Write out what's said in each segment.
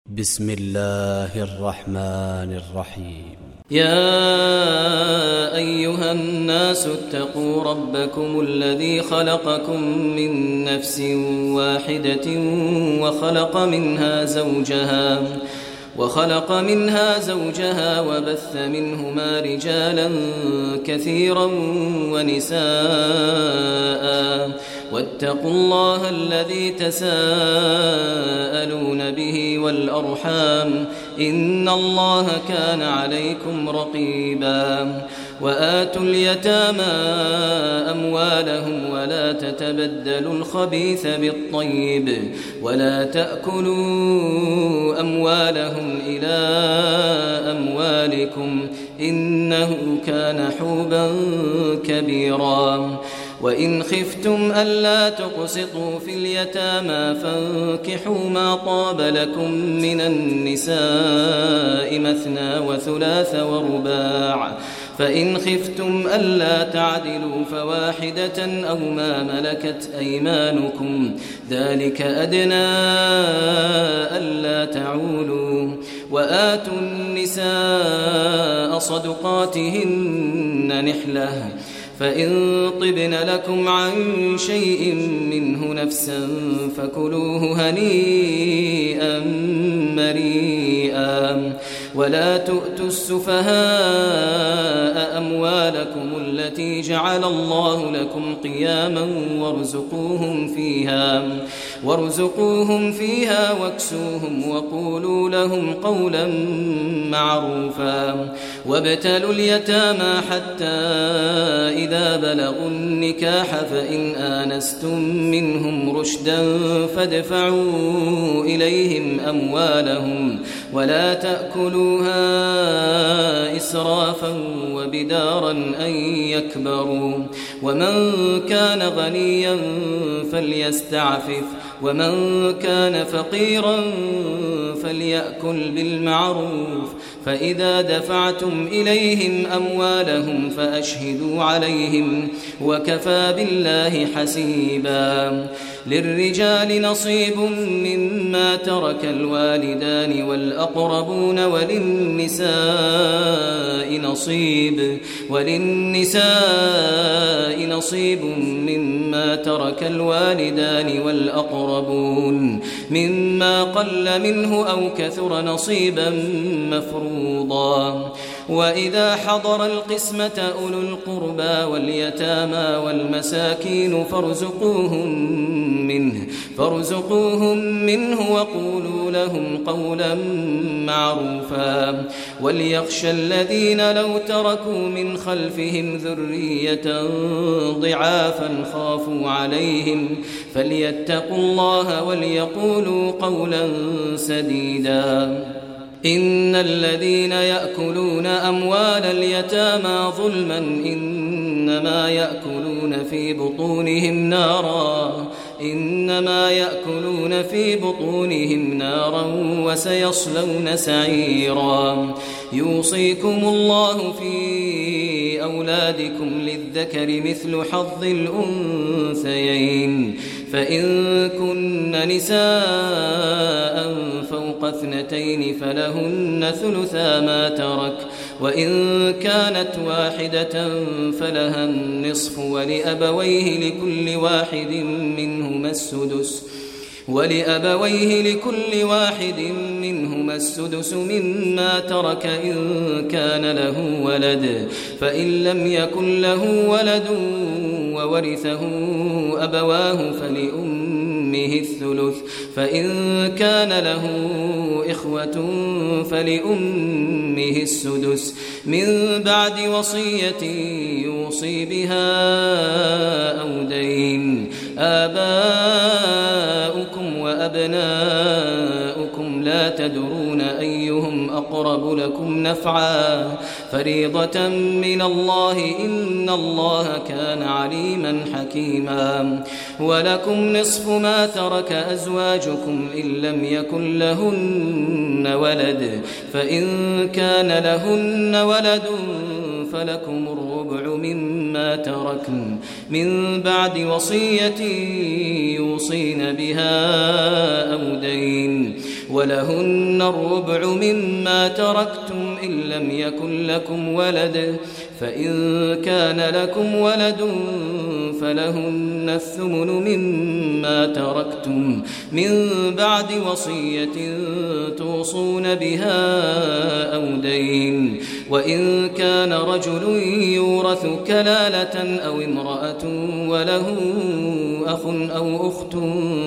بسم الله الرحمن الرحيم. يا أيها الناس اتقوا ربكم الذي خلقكم من نفس واحدة وخلق منها زوجها وبث منهما رجالا كثيرا ونساء، واتقوا الله الذي تساءلون به والأرحام، إن الله كان عليكم رقيبا. وآتوا اليتامى أموالهم ولا تتبدلوا الخبيث بالطيب ولا تأكلوا أموالهم إلى أموالكم إنه كان حوبا كبيرا. وإن خفتم ألا تقسطوا في اليتامى فانكحوا ما طاب لكم من النساء مثنى وثلاث ورباع، فإن خفتم ألا تعدلوا فواحدة أو ما ملكت أيمانكم، ذلك أدنى ألا تعولوا. وآتوا النساء صدقاتهن نحلة، فإن طبن لكم عن شيء منه نفسا فكلوه هنيئا مريئا. ولا تؤتوا السفهاء أموالكم التي جعل الله لكم قياما وارزقوهم فيها واكسوهم وقولوا لهم قولا معروفا. وابتلوا اليتامى حتى إذا بلغوا النكاح، فإن آنستم منهم رشدا فادفعوا إليهم أموالهم ولا تأكلوها إسرافا وبدارا أن يكبروا. ومن كان غنيا فليستعفف، ومن كان فقيرا فليأكل بالمعروف. فإذا دفعتم إليهم أموالهم فأشهدوا عليهم، وكفى بالله حسيبا. للرجال نصيب مما ترك الوالدان والأقربون، وللنساء نصيب مما ترك الوالدان والأقربون مما قل منه أو كثر نصيبا مفروضا. وإذا حضر القسمة أولو القربى واليتامى والمساكين فارزقوهم منه وقولوا لهم قولا معروفا. وليخشى الذين لو تركوا من خلفهم ذرية ضعافا خافوا عليهم فليتقوا الله وليقولوا قولا سديدا. إن الذين يأكلون أموال اليتامى ظلما إنما يأكلون في بطونهم نارا وسيصلون سعيرا. يوصيكم الله في أولادكم للذكر مثل حظ الأنثيين، فإن كن نساء فوق 2 فلهن ثلثا ما ترك، وإن كانت واحدة فلها النصف، ولأبويه لكل واحد منهما السدس مما ترك إن كان له ولد، فإن لم يكن له ولد وورثه أبواه فلأمه الثلث، فإن كان له إخوة فلأمه السدس من بعد وصية يوصي بها أو دين. آباؤكم وأبناؤكم لا تدرون أيهم أقرب لكم نفعا، فريضة من الله، إن الله كان عليما حكيما. ولكم نصف ما ترك أزواجكم إن لم يكن لهن ولد، فإن كان لهن ولد فلكم الربع مما تركن من بعد وصية يوصين بها أو دين. ولهن الربع مما تركتم إن لم يكن لكم ولد فإن كان لكم ولد فلهن الثمن مما تركتم من بعد وصية توصون بها أو دين وإن كان رجل يورث كلالة أو امرأة وله أخ أو أخت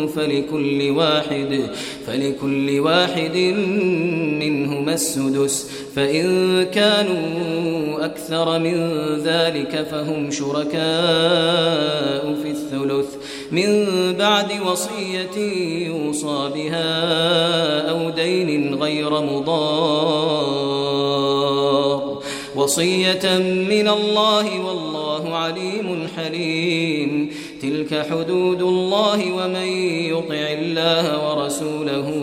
فلكل واحد منهما السدس فإن كانوا أكثر من ذلك فهم شركاء في الثلث من بعد وصية يوصى بها أو دين غير مضار وصية من الله والله عليم حليم تلك حدود الله ومن يطع الله ورسوله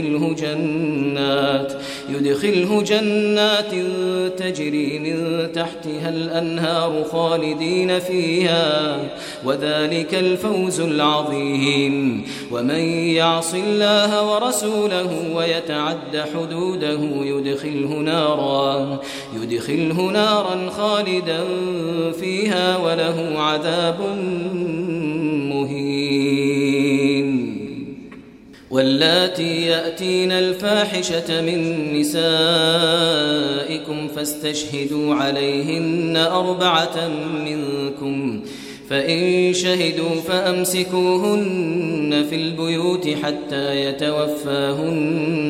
يدخله جنات تجري من تحتها الأنهار خالدين فيها وذلك الفوز العظيم ومن يعص الله ورسوله ويتعد حدوده يدخله نارا خالدا فيها وله عذاب مهين واللاتي يأتين الفاحشة من نسائكم فاستشهدوا عليهن 4 منكم فإن شهدوا فأمسكوهن في البيوت حتى يتوفاهن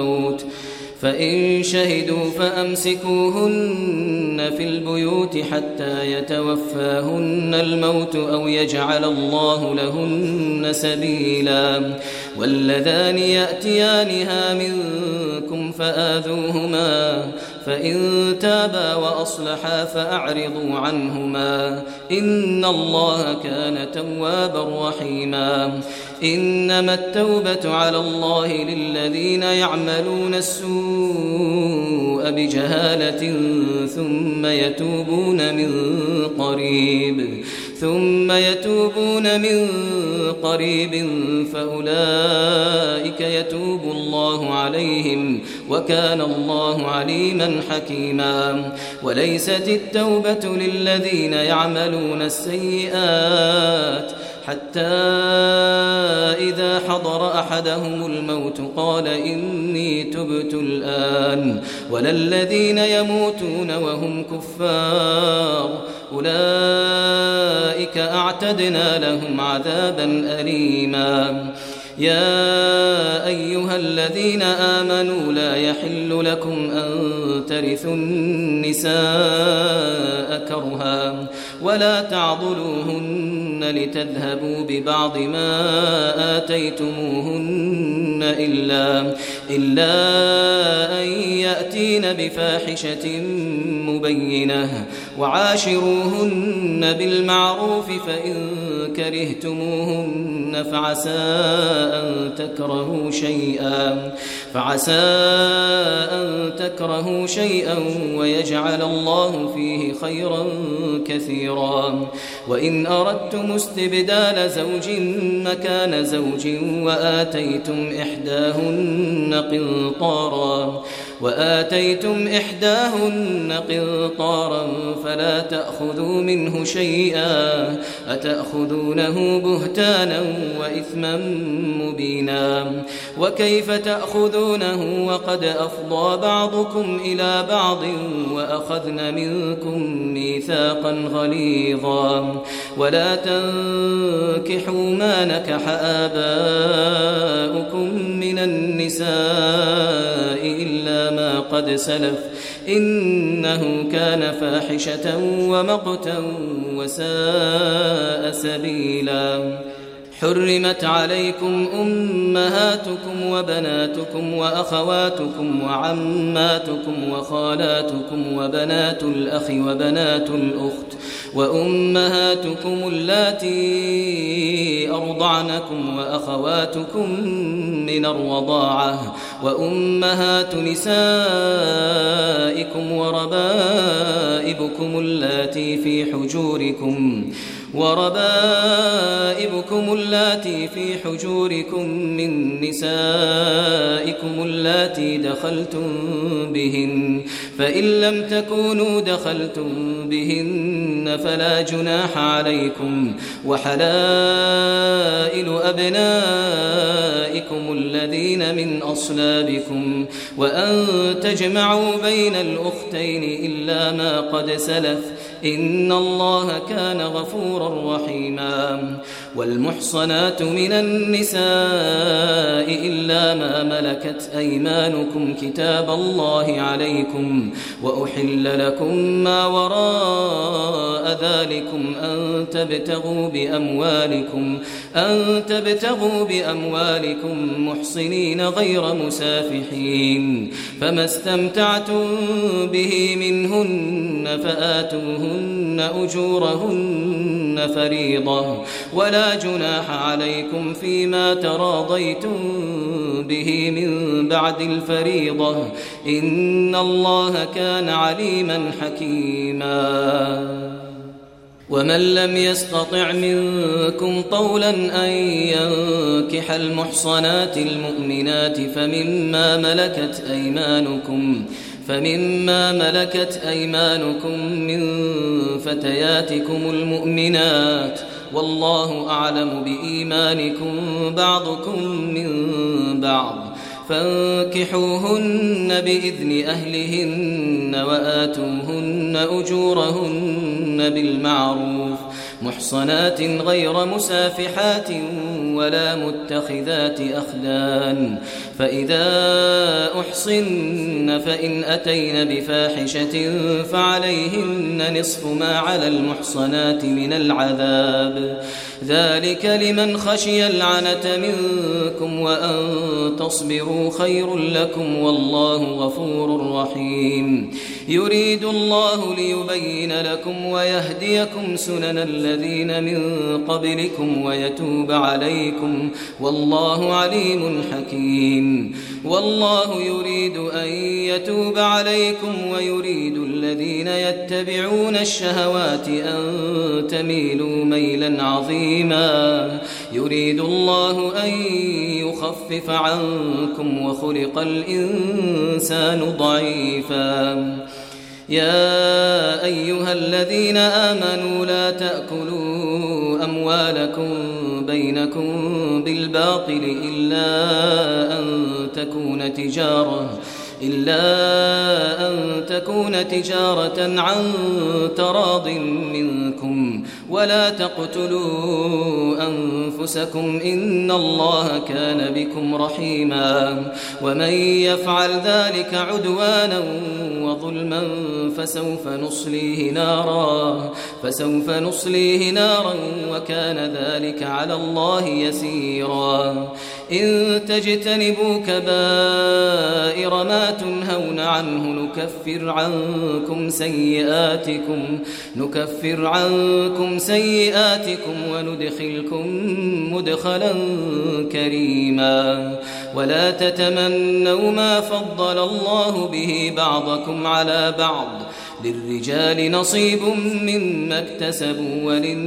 الموت أو يجعل الله لهن سبيلا واللذان يأتيانها منكم فآذوهما فإن تابا وأصلحا فأعرضوا عنهما إن الله كان توابا رحيما إنما التوبة على الله للذين يعملون السوء بجهالة ثم يتوبون من قريب فأولئك يتوب الله عليهم وكان الله عليما حكيما وليست التوبة للذين يعملون السيئات حتى إذا حضر أحدهم الموت قال إني تبت الآن ولا الذين يموتون وهم كفار أولئك أعتدنا لهم عذابا أليما يا أيها الذين آمنوا لا يحل لكم أن ترثوا النساء كرها ولا تعضلوهن لتذهبوا ببعض ما آتيتموهن إلا أن يأتين بفاحشة مبينة وعاشروهن بالمعروف فإن كرهتموهن فعسى أن تكرهوا شيئا ويجعل الله فيه خيرا كثيرا وإن أردتم استبدال زوج مكان زوج وآتيتم إحداهن قنطارا فلا تأخذوا منه شيئا أتأخذونه بهتانا وإثما مبينا وكيف تأخذونه وقد أفضى بعضكم إلى بعض وأخذن منكم ميثاقا غليظا ولا تنكحوا ما نكح آباؤكم من النساء إلا ما قد سلف إنه كان فاحشة ومقتا وساء سبيلا حرمت عليكم أمهاتكم وبناتكم وأخواتكم وعماتكم وخالاتكم وبنات الأخ وبنات الأخت وأمهاتكم اللاتي أرضعنكم وأخواتكم من الرضاعة وأمهات نسائكم وربائبكم اللاتي في حجوركم من نسائكم نساءكم اللاتي دخلتم بهن، فإن لم تكونوا دخلتم بهن فلا جناح عليكم، وحلائل أبنائكم الذين من أصلابكم، وأن تجمعوا بين الأختين إلا ما قد سلف، إن الله كان غفورا رحيما. والمحصنات من النساء إلا ما ملكت أيمانكم كتاب الله عليكم، وأحل لكم ما وراء ذلكم أن تبتغوا بأموالكم محصنين غير مسافحين، فما استمتعتم به منهن فآتوهن أجورهن فريضة، ولا جناح عليكم فيما تراضيتم به من بعد الفريضة، إن الله كان عليما حكيما. ومن لم يستطع منكم طولا أن ينكح المحصنات المؤمنات فمما ملكت أيمانكم من فتياتكم المؤمنات، والله أعلم بإيمانكم بعضكم من بعض، فانكحوهن بإذن أهلهن وآتوهن أجورهن بالمعروف، محصنات غير مسافحات ولا متخذات أخدان، فإذا أحصن فإن أتين بفاحشة فعليهن نصف ما على المحصنات من العذاب، ذلك لمن خشي العنة منكم، وأن تصبروا خير لكم، والله غفور رحيم. يريد الله ليبين لكم ويهديكم سنن الذين من قبلكم ويتوب عليكم، والله عليم حكيم. والله يريد أن يتوب عليكم ويريد الذين يتبعون الشهوات أن تميلوا ميلا عظيما. يريد الله أن يخفف عنكم وخلق الإنسان ضعيفا. يا أيها الذين آمنوا لا تأكلوا أموالكم بينكم بالباطل إلا أن تكون تجارة عن تراض منكم، ولا تقتلوا أنفسكم إن الله كان بكم رحيما. ومن يفعل ذلك عدوانا وظلما فسوف نصليه نارا وكان ذلك على الله يسيرا. إن تجتنبوا كبائر ما تنهون عنه نكفر عنكم سيئاتكم وندخلكم مدخلا كريما. ولا تتمنوا ما فضل الله به بعضكم على بعض، للرجال نصيب مما اكتسبوا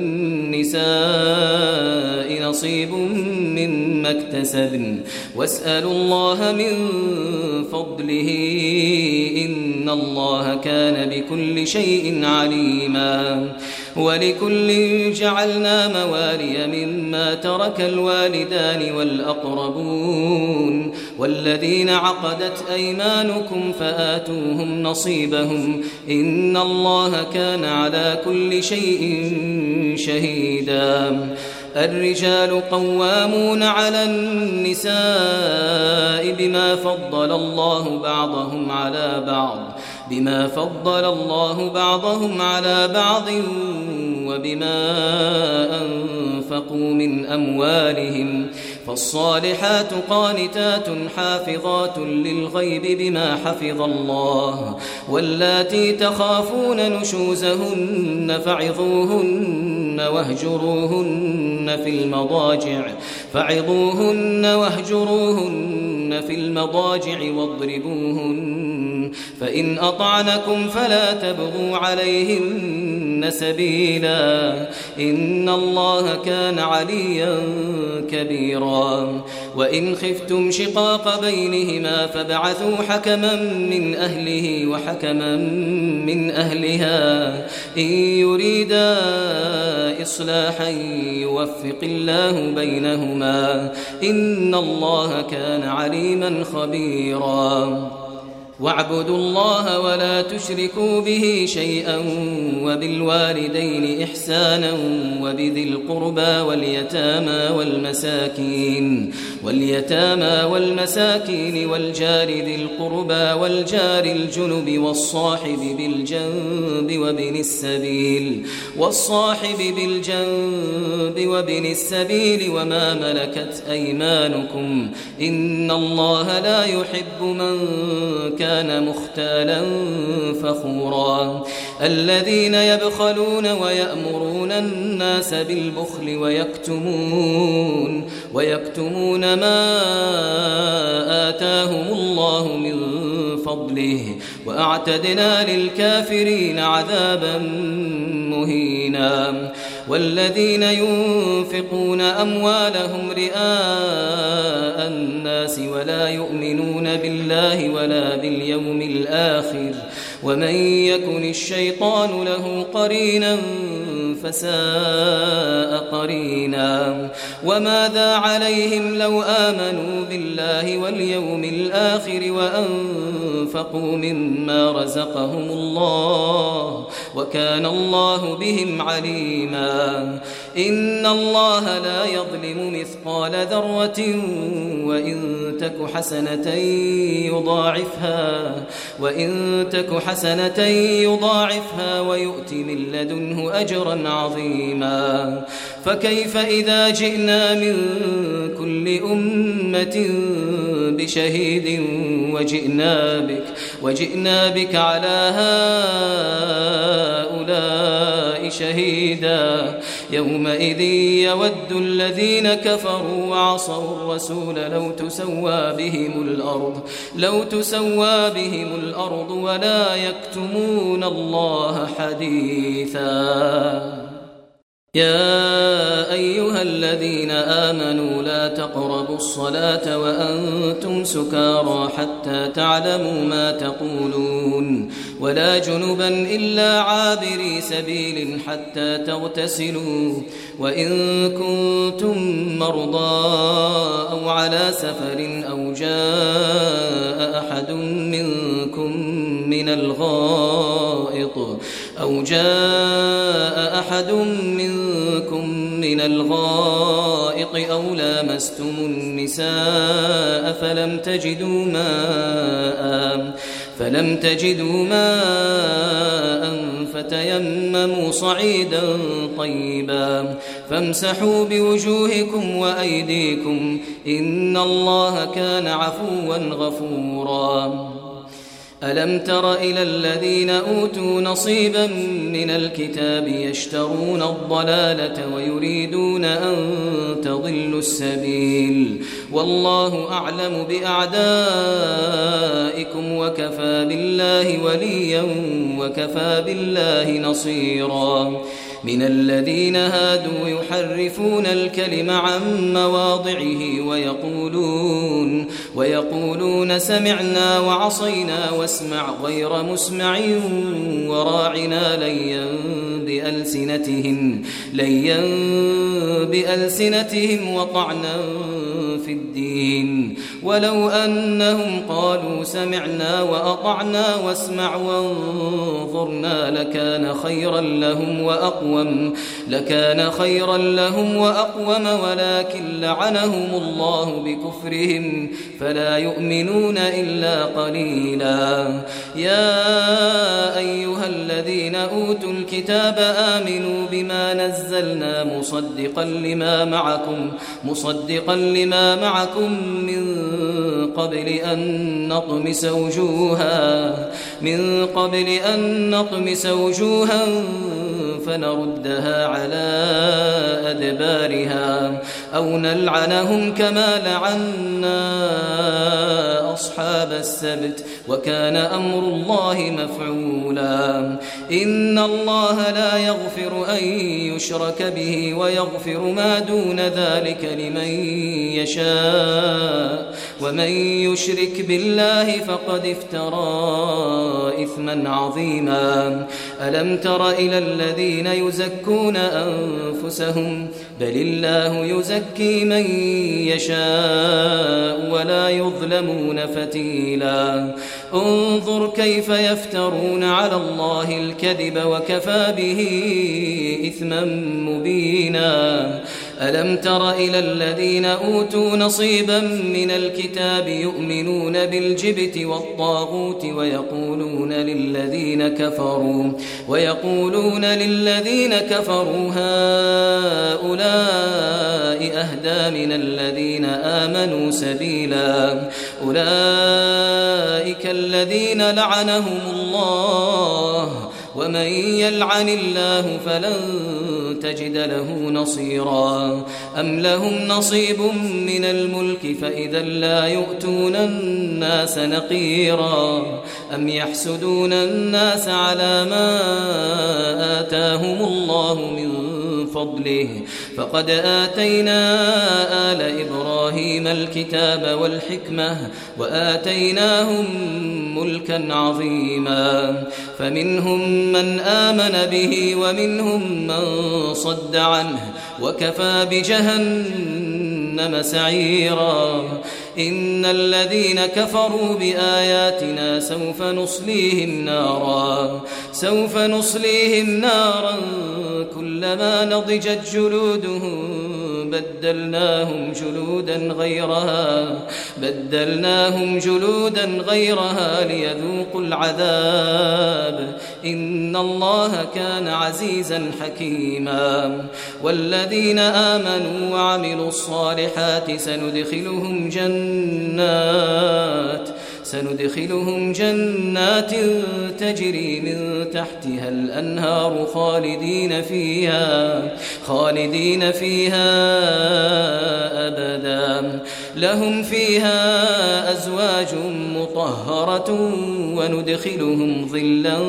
وللنساء نصيب مما اكتسبن، واسألوا الله من فضله إن الله كان بكل شيء عليما. ولكل جعلنا موالي مما ترك الوالدان والأقربون والذين عقدت أيمانكم فآتوهم نصيبهم إن الله كان على كل شيء شهيدا. الرجال قوامون على النساء بما فضل الله بعضهم على بعض وبما أنفقوا من أموالهم، فالصالحات قانتات حافظات للغيب بما حفظ الله. واللاتي تخافون نشوزهن فعظوهن واهجروهن في المضاجع واضربوهن، فإن أطعنكم فلا تبغوا عليهن يهدين سبيلا إن الله كان عليا كبيرا وإن خفتم شقاق بينهما فابعثوا حكما من أهله وحكما من أهلها إن يريدا إصلاحا يوفق الله بينهما إن الله كان عليما خبيرا واعبدوا الله ولا تشركوا به شيئا وبالوالدين إحسانا وبذي القربى واليتامى والمساكين والجار ذي القربى والجار الجنب والصاحب بالجنب وابن السبيل وما ملكت أيمانكم إن الله لا يحب من كان مختالا فخورا الذين يبخلون ويأمرون الناس بالبخل ويكتمون ما آتاهم الله من فضله وأعتدنا للكافرين عذابا مهينا والذين ينفقون أموالهم رئاء الناس ولا يؤمنون بالله ولا باليوم الآخر ومن يكن الشيطان له قرينا فساء قرينا وماذا عليهم لو آمنوا بالله واليوم الآخر وأنفقوا مما رزقهم الله وكان الله بهم عليما إن الله لا يظلم مثقال ذرة وإن تك حسنة يضاعفها ويؤت من لدنه أجرا عظيما فكيف إذا جئنا من كل أمة بشهيد وجئنا بك على هؤلاء شهيدا يومئذ يود الذين كفروا وعصوا الرسول لو تسوى بهم الأرض ولا يكتمون الله حديثا يا أيها الذين آمنوا لا تقربوا الصلاة وأنتم سكارى حتى تعلموا ما تقولون ولا جنبا إلا عابري سبيل حتى تغتسلوا وإن كنتم مرضى أو على سفر أو جاء أحد منكم من الغائط أو لامستم النساء فلم تجدوا ماء فتيمموا صعيدا طيبا فامسحوا بوجوهكم وأيديكم إن الله كان عفوا غفورا ألم تر إلى الذين أوتوا نصيبا من الكتاب يشترون الضلالة ويريدون أن تضلوا السبيل والله أعلم بأعدائكم وكفى بالله وليا وكفى بالله نصيرا من الذين هادوا يحرفون الكلم عن مواضعه ويقولون سمعنا وعصينا واسمع غير مسمع وراعنا ليا بألسنتهم وطعنا في الدين ولو أنهم قالوا سمعنا وأطعنا واسمع وانظرنا لكان خيرا لهم وأقوم ولكن لعنهم الله بكفرهم فلا يؤمنون إلا قليلا يا أيها الذين أوتوا الكتاب آمنوا بما نزلنا مصدقا لما معكم من قبل أن نطمس وجوها فنردها على أدبارها أو نلعنهم كما لعنا أصحاب أصحاب السبت وكان أمر الله مفعولا إن الله لا يغفر أن يشرك به ويغفر ما دون ذلك لمن يشاء ومن يشرك بالله فقد افترى إثما عظيما ألم تر إلى الذين يزكون أنفسهم بل الله يزكي من يشاء ولا يظلمون فتيلا انظر كيف يفترون على الله الكذب وكفى به إثما مبينا ألم تر إلى الذين أوتوا نصيبا من الكتاب يؤمنون بالجبت والطاغوت ويقولون للذين كفروا هؤلاء أهدى من الذين آمنوا سبيلا أولئك الذين لعنهم الله ومن يلعن الله فلن تجد له نصيرا أم لهم نصيب من الملك فإذا لا يؤتون الناس نقيرا أم يحسدون الناس على ما آتاهم الله من فضله فقد آتينا آل إبراهيم الكتاب والحكمة وآتيناهم ملكا عظيما فمنهم من آمن به ومنهم من صد عنه وكفى بجهنم سعيرا إن الذين كفروا بآياتنا سوف نصليهم نارا كلما نضجت جلودهم بدلناهم جلودا غيرها ليذوقوا العذاب إن الله كان عزيزا حكيما والذين آمنوا وعملوا الصالحات سندخلهم جنات تجري من تحتها الأنهار خالدين فيها أبدا لهم فيها أزواج مطهرة وندخلهم ظلا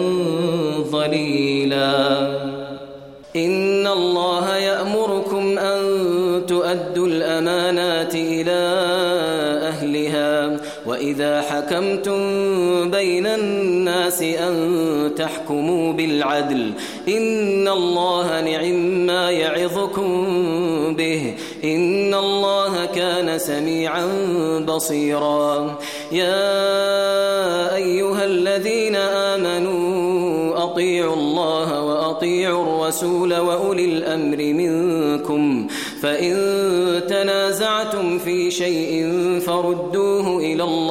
ظليلا إن الله يأمركم أن تؤدوا الأمانات إلى أهلها وإذا حكمتم بين الناس أن تحكموا بالعدل إن الله نعما يعظكم به إن الله كان سميعا بصيرا يا أيها الذين آمنوا أطيعوا الله وأطيعوا الرسول وأولي الأمر منكم فإن تنازعتم في شيء فردوه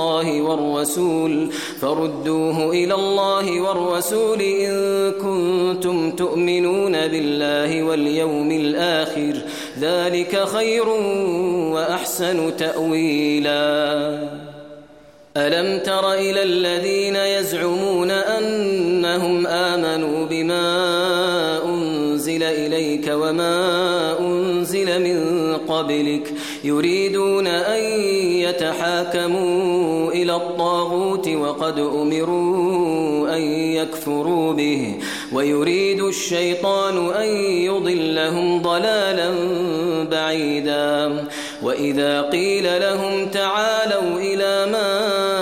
إلى الله والرسول إن كنتم تؤمنون بالله واليوم الآخر ذلك خير وأحسن تأويلا ألم تر إلى الذين يزعمون أنهم آمنوا بما أنزل إليك وما أنزل من قبلك يريدون أن يتحاكموا إلى الطاغوت وقد أمروا أن يكفروا به ويريد الشيطان أن يضلهم ضلالا بعيدا وإذا قيل لهم تعالوا إلى ما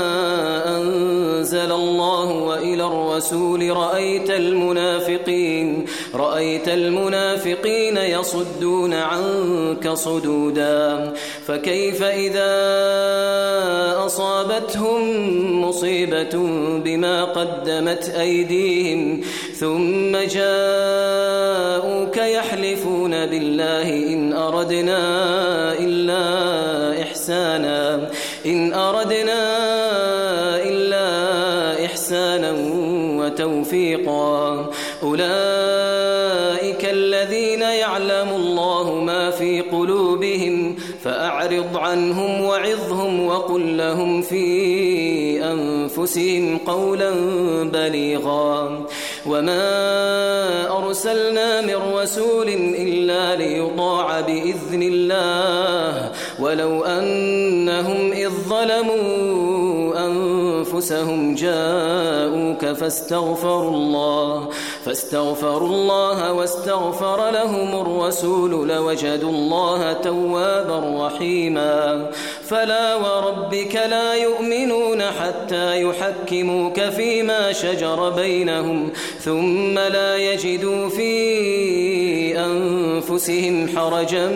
أنزل الله وإلى الرسول رأيت المنافقين يصدون عنك صدودا فكيف إذا أصابتهم مصيبة بما قدمت أيديهم ثم جاءوك يحلفون بالله إن أردنا إلا إحسانا وتوفيقا أولئك الذين يعلم الله ما في قلوبهم فأعرض عنهم وعظهم وقل لهم في أنفسهم قولا بليغا وما أرسلنا من رسول إلا ليطاع بإذن الله ولو أنهم إذ ظلموا أنفسهم جاءوك فاستغفروا الله واستغفر لهم الرسول لوجدوا الله توابا رحيما فلا وربك لا يؤمنون حتى يحكموك فيما شجر بينهم ثم لا يجدوا في أنفسهم حرجا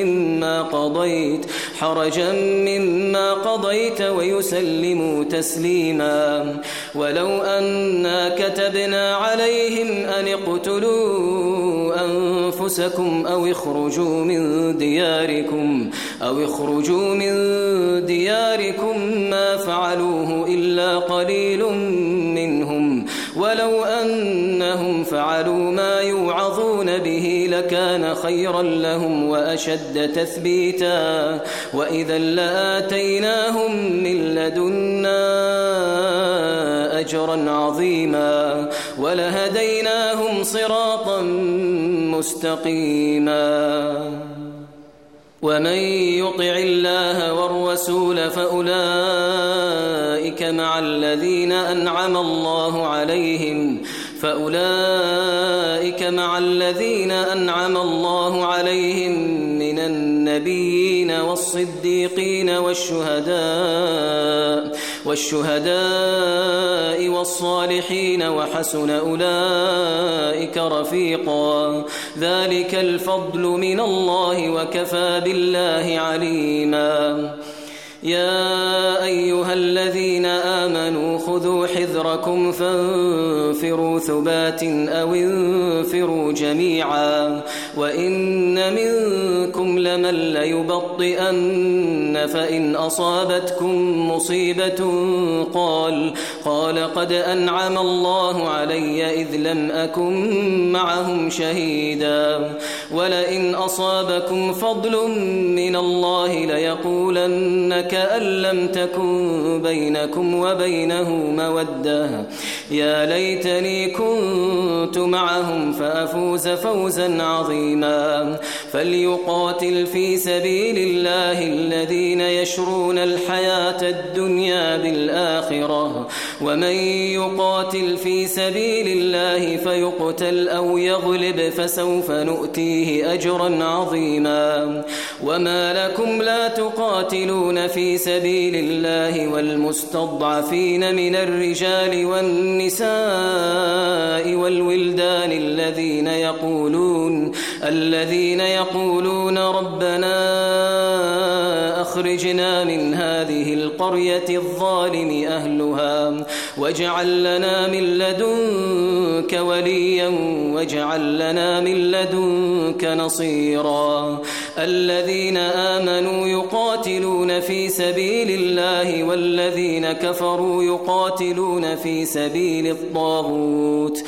مما قضيت ويسلموا تسليما ولو أنا كتبنا عليهم أن اقتلوا أنفسكم أو اخرجوا من دياركم ما فعلوه إلا قليل منهم ولو أنهم فعلوا ما يوعظون به لكان خيرا لهم وأشد تثبيتا وإذا لآتيناهم من لدنا أجرا عظيما ولهديناهم صراطا مستقيما ومن يطع الله والرسول فأولئك مع الذين أنعم الله عليهم من النبيين والصديقين والشهداء والصالحين وحسن أولئك رفيقا ذلك الفضل من الله وكفى بالله عليما يا أيها الذين آمنوا خذوا حذركم فانفروا ثبات أو انفروا جميعا وإن منكم لمن ليبطئن فإن أصابتكم مصيبة قال قد أنعم الله علي إذ لم أكن معهم شهيدا ولئن أصابكم فضل من الله ليقولن كأن لم تكن بينكم وبينه مودة يا ليتني كنت معهم فأفوز فوزا عظيما فليقاتل في سبيل الله الذين يشرون الحياة الدنيا بالآخرة ومن يقاتل في سبيل الله فيقتل أو يغلب فسوف نؤتيه أجرا عظيما وما لكم لا تقاتلون في سبيل الله والمستضعفين من الرجال والنساء والولدان الذين يقولون ربنا أخرجنا من هذه القرية الظالم أهلها واجعل لنا من لدنك وليا واجعل لنا من لدنك نصيرا الذين آمنوا يقاتلون في سبيل الله والذين كفروا يقاتلون في سبيل الطاغوت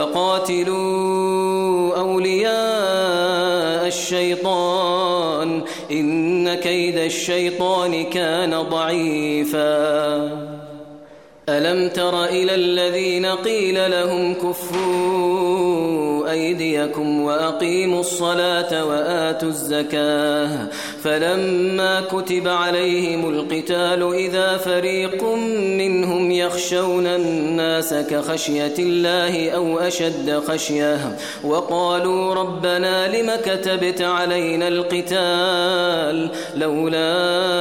فقاتلوا أولياء الشيطان إن كيد الشيطان كان ضعيفا ألم تر إلى الذين قيل لهم كفوا أيديكم وأقيموا الصلاة وآتوا الزكاة فلما كتب عليهم القتال إذا فريق منهم يخشون الناس كخشية الله أو أشد خشية وقالوا ربنا لم كتبت علينا القتال لولا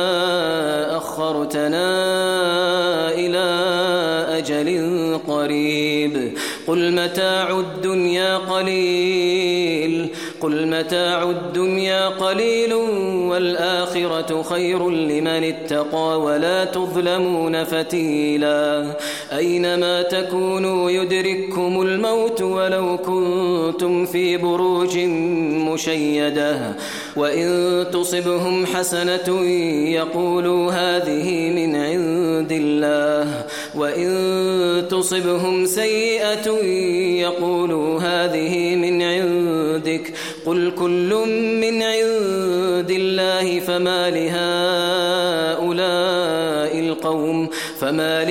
أخرتنا إلى أجل قريب قل متاع الدنيا قليل والآخرة خير لمن اتقى ولا تظلمون فتيلا أينما تكونوا يدرككم الموت ولو كنتم في بروج مشيدة وإن تصبهم حسنة يقولوا هذه من عند الله وإن تصبهم سيئة يقولوا هذه من عندك قل كل من عند الله فما وما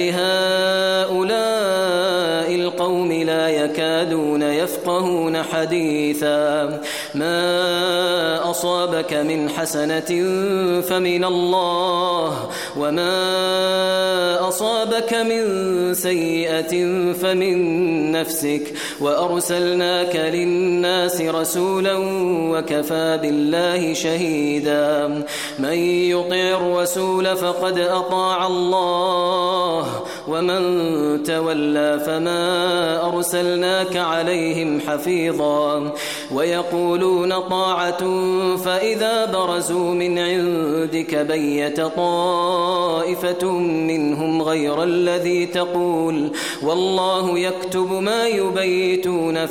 لهؤلاء القوم لا يكادون يفقهون حديثا ما أصابك من حسنة فمن الله وما أصابك من سيئة فمن نفسك وأرسلناك للناس رسولا وكفى بالله شهيدا من يطع الرسول فقد أطاع الله ومن تولى فما أرسلناك عليهم حفيظا ويقولون طاعة فإذا برزوا من عندك بيت طائفة منهم غير الذي تقول والله يكتب ما يبيتون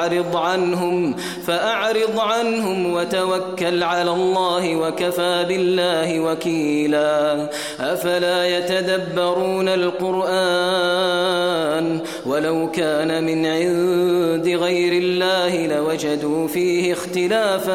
فأعرض عنهم وتوكل على الله وكفى بالله وكيلا أفلا يتدبرون القرآن ولو كان من عند غير الله لوجدوا فيه اختلافا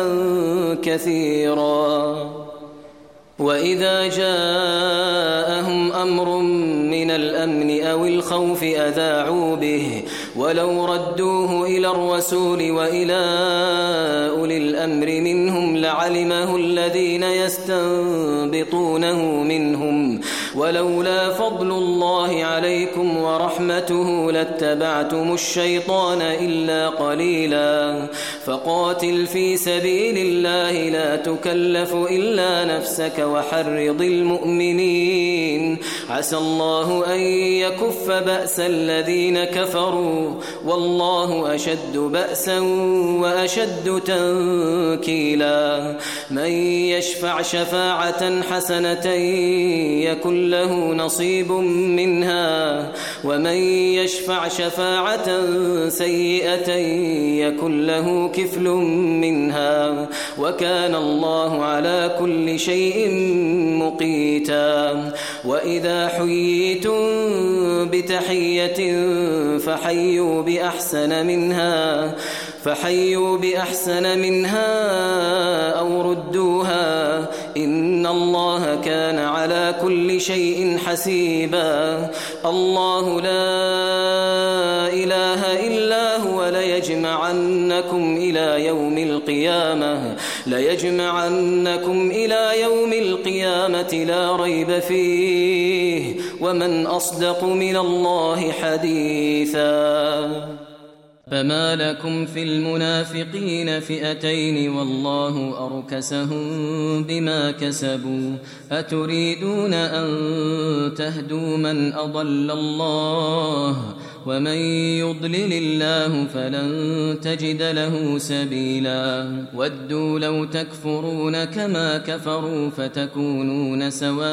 كثيرا وإذا جاءهم أمر من الأمن أو الخوف أذاعوا به ولو ردوه إلى الرسول وإلى أولي الأمر منهم لعلمه الذين يستنبطونه منهم ولولا فضل الله عليكم ورحمته لاتبعتم الشيطان إلا قليلا فقاتل في سبيل الله لا تكلف إلا نفسك وحرض المؤمنين عسى الله أن يكف بأس الذين كفروا والله أشد بأسا وأشد تنكيلا من يشفع شفاعة حسنة يكن له نصيب منها ومن يشفع شفاعة سيئة يكن له كفل منها وكان الله على كل شيء مقيتا وإذا حييتم بتحية فحيوا بأحسن منها أو ردوها إن الله كان على كل شيء حسيبا الله لا إله إلا هو ليجمعنكم إلى يوم القيامة لا ريب فيه ومن أصدق من الله حديثا فما لكم في المنافقين فئتين والله أركسهم بما كسبوا أتريدون أن تهدوا من أضل الله ومن يضلل الله فلن تجد له سبيلا ودوا لو تكفرون كما كفروا فتكونون سواء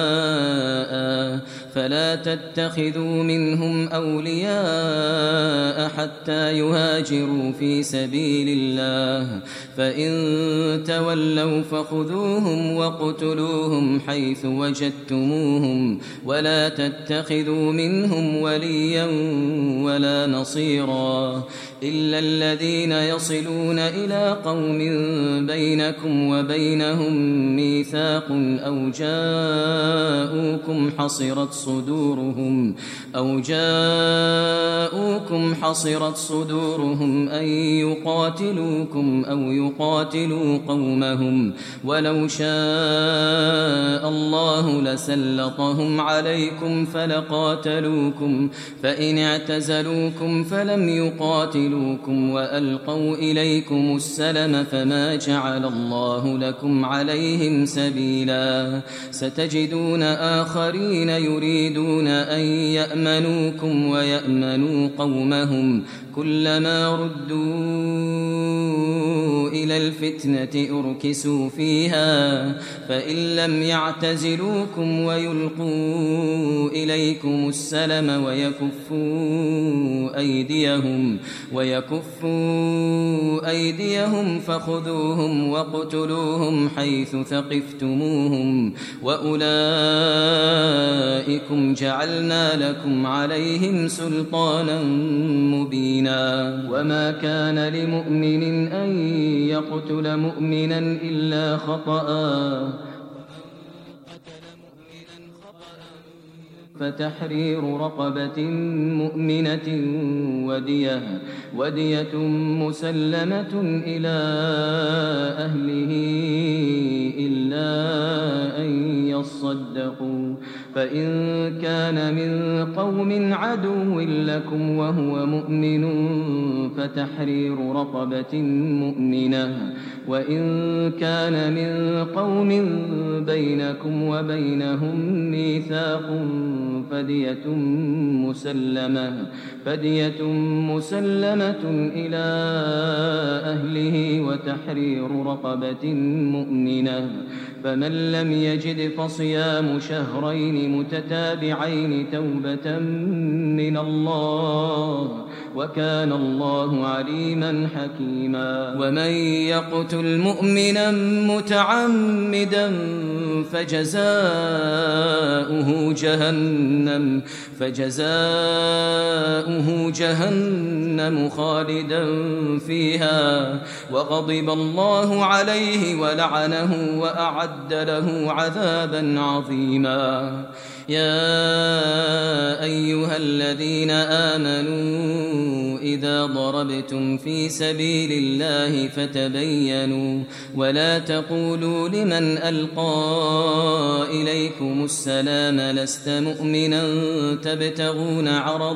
فلا تتخذوا منهم أولياء حتى يهاجروا في سبيل الله فإن تولوا فخذوهم وقتلوهم حيث وجدتموهم ولا تتخذوا منهم وليا ولا نصيرا إلا الذين يصلون إلى قوم بينكم وبينهم ميثاق أو جاءوكم حصرت صدورهم أن يقاتلوكم أو يقاتلوا قومهم ولو شاء الله لسلطهم عليكم فلقاتلوكم فإن اعتزلوكم فلم يقاتلوكم وألقوا إليكم السلم فما جعل الله لكم عليهم سبيلا ستجدون آخرين يريدون أن يأمنوكم ويأمنوا قومهم كلما ردوا إلى الفتنة أركسوا فيها فإن لم يعتزلوكم ويلقوا إليكم السلم ويكفوا أيديهم فخذوهم واقتلوهم حيث ثقفتموهم وأولئكم جعلنا لكم عليهم سلطانا مبينا وما كان لمؤمن أن يقتل مؤمنا إلا خطأ فتحرير رقبة مؤمنة ودية مسلمة إلى أهله إلا أن يصدقوا فإن كان من قوم عدو لكم وهو مؤمن فتحرير رقبة مؤمنة وإن كان من قوم بينكم وبينهم ميثاق فدية مسلمة إلى أهله وتحرير رقبة مؤمنة فمن لم يجد فصيام شهرين متتابعين توبة من الله وكان الله عليما حكيما ومن يقتل مؤمنا متعمدا فجزاؤه جهنم خالدا فيها وغضب الله عليه ولعنه وأعد له عذابا عظيما يا أيها الذين آمنوا إذا ضربتم في سبيل الله فتبينوا ولا تقولوا لمن ألقى إليكم السلام لست مؤمنا تبتغون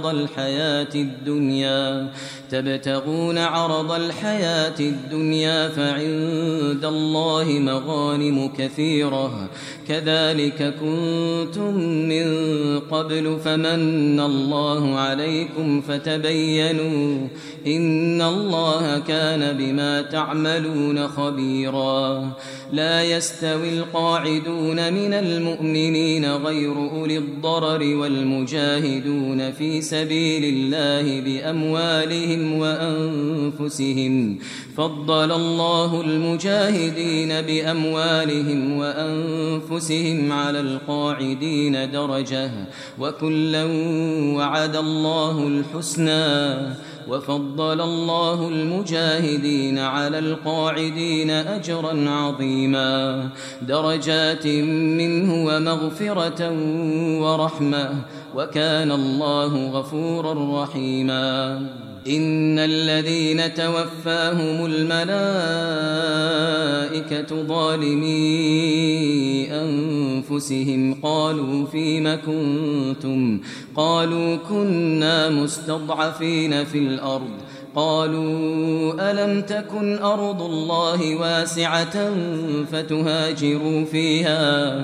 عرض الحياة الدنيا فعند الله مغانم كثيرة كذلك كنتم من قبل فمن الله عليكم فتبينوا إن الله كان بما تعملون خبيرا لا يستوي القاعدون من المؤمنين غير أولي الضرر والمجاهدون في سبيل الله بأموالهم وأنفسهم فضل الله المجاهدين بأموالهم وأنفسهم على القاعدين درجة وكلا وعد الله الحسنى وفضل الله المجاهدين على القاعدين أجرا عظيما درجات منه ومغفرة ورحمة وكان الله غفورا رحيما إن الذين توفاهم الملائكة ظالمي أنفسهم قالوا فيم كنتم قالوا كنا مستضعفين في الأرض قالوا ألم تكن أرض الله واسعة فتهاجروا فيها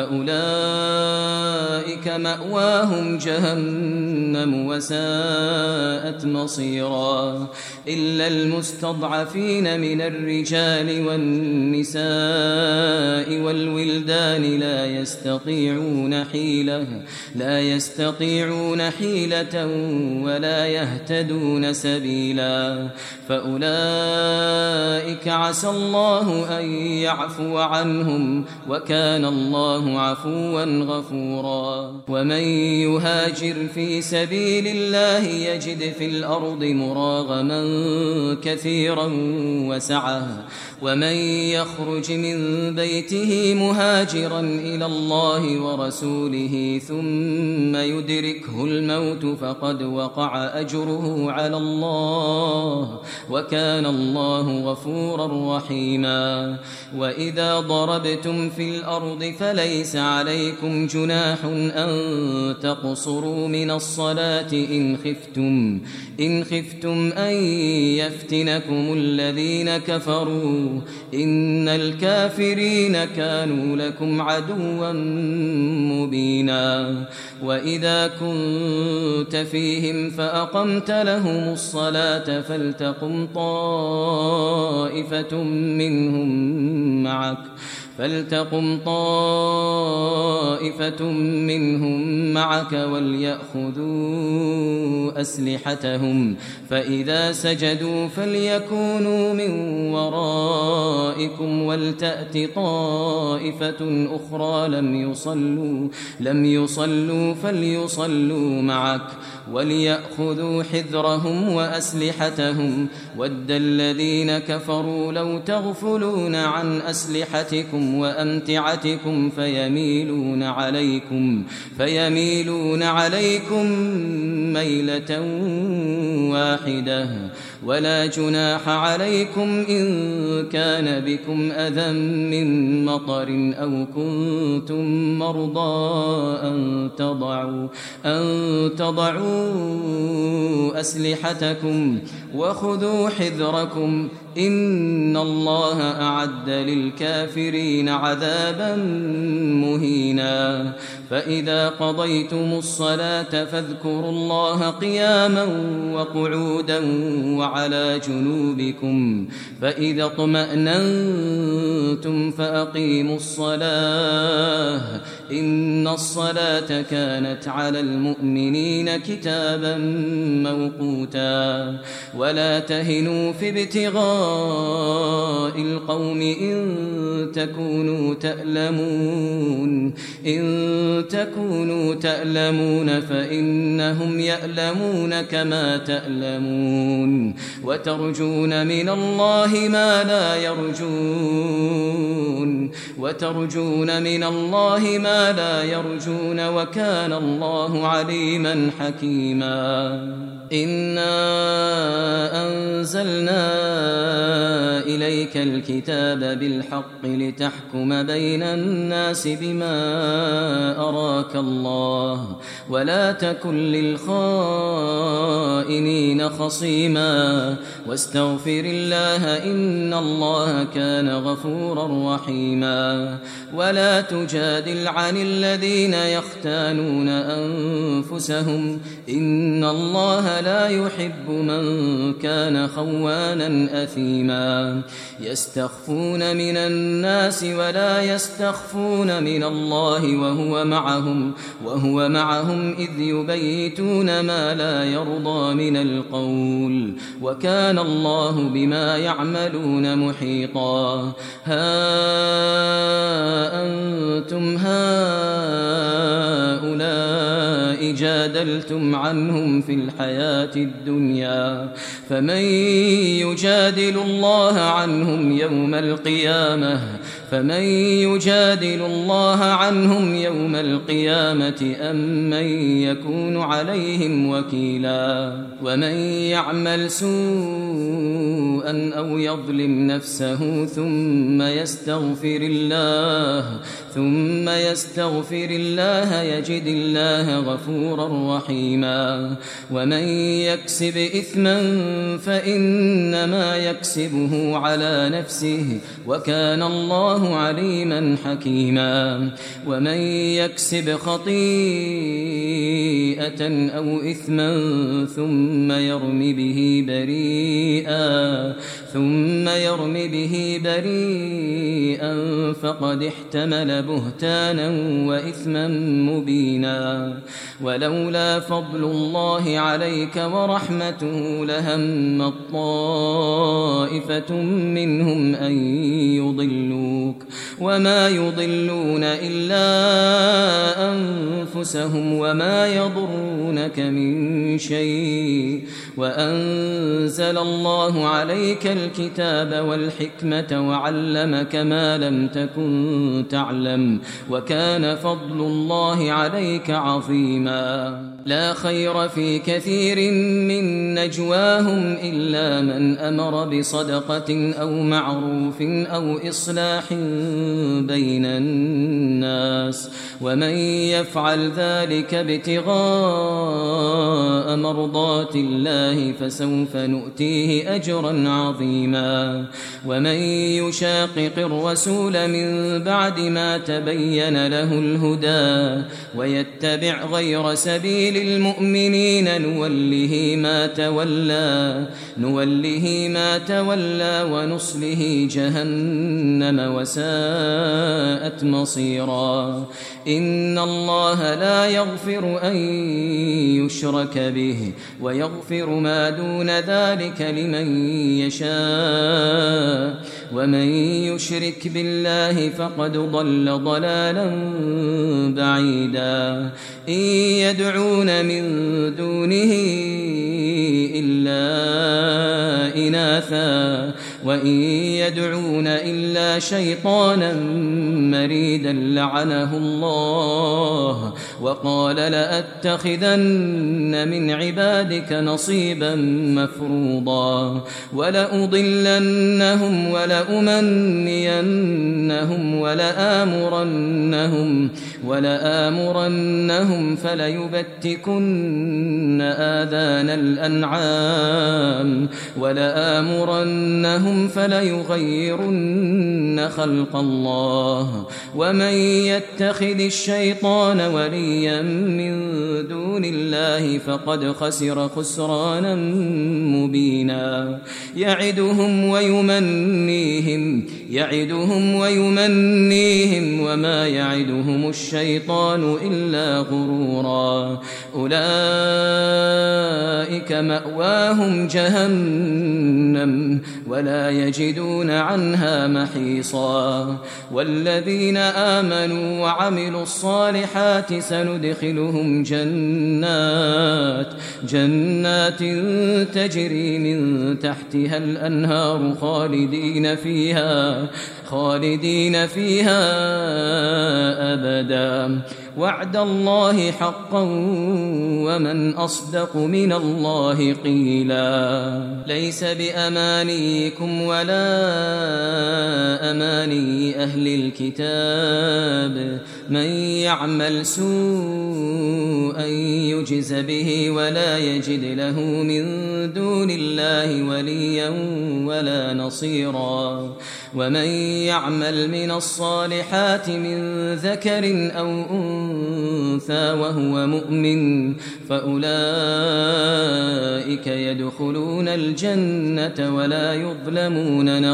فأولئك مأواهم جهنم وساءت مصيرا إلا المستضعفين من الرجال والنساء والولدان لا يستطيعون حيلة ولا يهتدون سبيلا فأولئك عسى الله أن يعفو عنهم وكان الله عفوا غفورا ومن يهاجر في سبيل الله يجد في الأرض مراغما كثيرا وسعة ومن يخرج من بيته مهاجرا إلى الله ورسوله ثم يدركه الموت فقد وقع أجره على الله وكان الله غفورا رحيما وإذا ضربتم في الأرض فليس عليكم جناح أن تقصروا من الصلاة إن خفتم أن يفتنكم الذين كفروا إن الكافرين كانوا لكم عدوا مبينا وإذا كنت فيهم فأقمت لهم الصلاة فلتقم طائفة منهم معك وليأخذوا أسلحتهم فإذا سجدوا فليكونوا من ورائكم ولتأت طائفة أخرى لم يصلوا فليصلوا معك وليأخذوا حذرهم وأسلحتهم ود الذين كفروا لو تغفلون عن أسلحتكم ألسنتكم وأمتعتكم فيميلون عليكم ميلة واحدة ولا جناح عليكم إن كان بكم أذى من مطر أو كنتم مرضى أن تضعوا أسلحتكم وخذوا حذركم إن الله أعد للكافرين عذابا مهينا فإذا قضيتم الصلاة فاذكروا الله قياما وقعودا وعلى جنوبكم فإذا اطمأننتم فأقيموا الصلاة إن الصلاة كانت على المؤمنين كتابا موقوتا ولا تهنوا في ابتغاء القوم إن تكونوا تألمون فإنهم يألمون كما تألمون وترجون من الله ما لا يرجون وكان الله عليما حكيما إنا أنزلنا إليك الكتاب بالحق لتحكم بين الناس بما أراك الله ولا تكن للخائنين خصيما واستغفر الله إن الله كان غفورا رحيما ولا تجادل عن الذين يختانون أنفسهم إن الله لا يحب من كان خوانا أثيما يستخفون من الناس ولا يستخفون من الله وهو معهم إذ يبيتون ما لا يرضى من القول وكان الله بما يعملون محيطا ها أنتم هؤلاء جادلتم عنهم في الحياة الدنيا فمن يجادل الله عنهم يوم القيامة أم من يكون عليهم وكيلا ومن يعمل سوءا أو يظلم نفسه ثم يستغفر الله يجد الله غفورا رحيما ومن يكسب إثما فإنما يكسبه على نفسه وكان الله عليما حكيما ومن يكسب خطيئة أو إثما ثم يرم به بريئا فقد احتمل بهتانا وإثما مبينا ولولا فضل الله عليك ورحمته لهم طائفة منهم أن يضلوك وما يضلون إلا أنفسهم وما يضرونك من شيء وأنزل الله عليك الكتاب والحكمة وعلمك ما لم تكن تعلم وكان فضل الله عليك عظيما لا خير في كثير من نجواهم إلا من أمر بصدقة أو معروف أو إصلاح بين الناس ومن يفعل ذلك ابتغاء مرضات الله فسوف نؤتيه أجرا عظيما ومن يشاقق الرسول من بعد ما تبين له الهدى ويتبع غير سبيل المؤمنين نوله ما تولى ونصله جهنم وساءت مصيرا إن الله لا يغفر أن يشرك به ويغفر ما دون ذلك لمن يشاء ومن يشرك بالله فقد ضل ضلالا بعيدا إن يدعون من دونه إلا إناثا وإن يدعون إلا شيطانا مريدا لعنه الله وقال لأتخذن من عبادك نصيبا مفروضا ولأضلنهم ولأمنينهم ولآمرنهم فليبتكن آذان الأنعام ولآمرنهم فليغيرن خلق الله ومن يتخذ الشيطان وليا من دون الله فقد خسر خسرانا مبينا يعدهم ويمنيهم وما يعدهم الشيطان إلا غرورا أولئك مأواهم جهنم ولا يجدون عنها محيصا والذين آمنوا وعملوا الصالحات سندخلهم جنات تجري من تحتها الأنهار خالدين فيها أبدا وعد الله حقا ومن أصدق من الله قيلا ليس بأمانيكم ولا أماني أهل الكتاب من يعمل سوءا يجز به ولا يجد له من دون الله وليا ولا نصيرا ومن يعمل من الصالحات من ذكر أو أنثى وهو مؤمن فأولئك يدخلون الجنة ولا يظلمون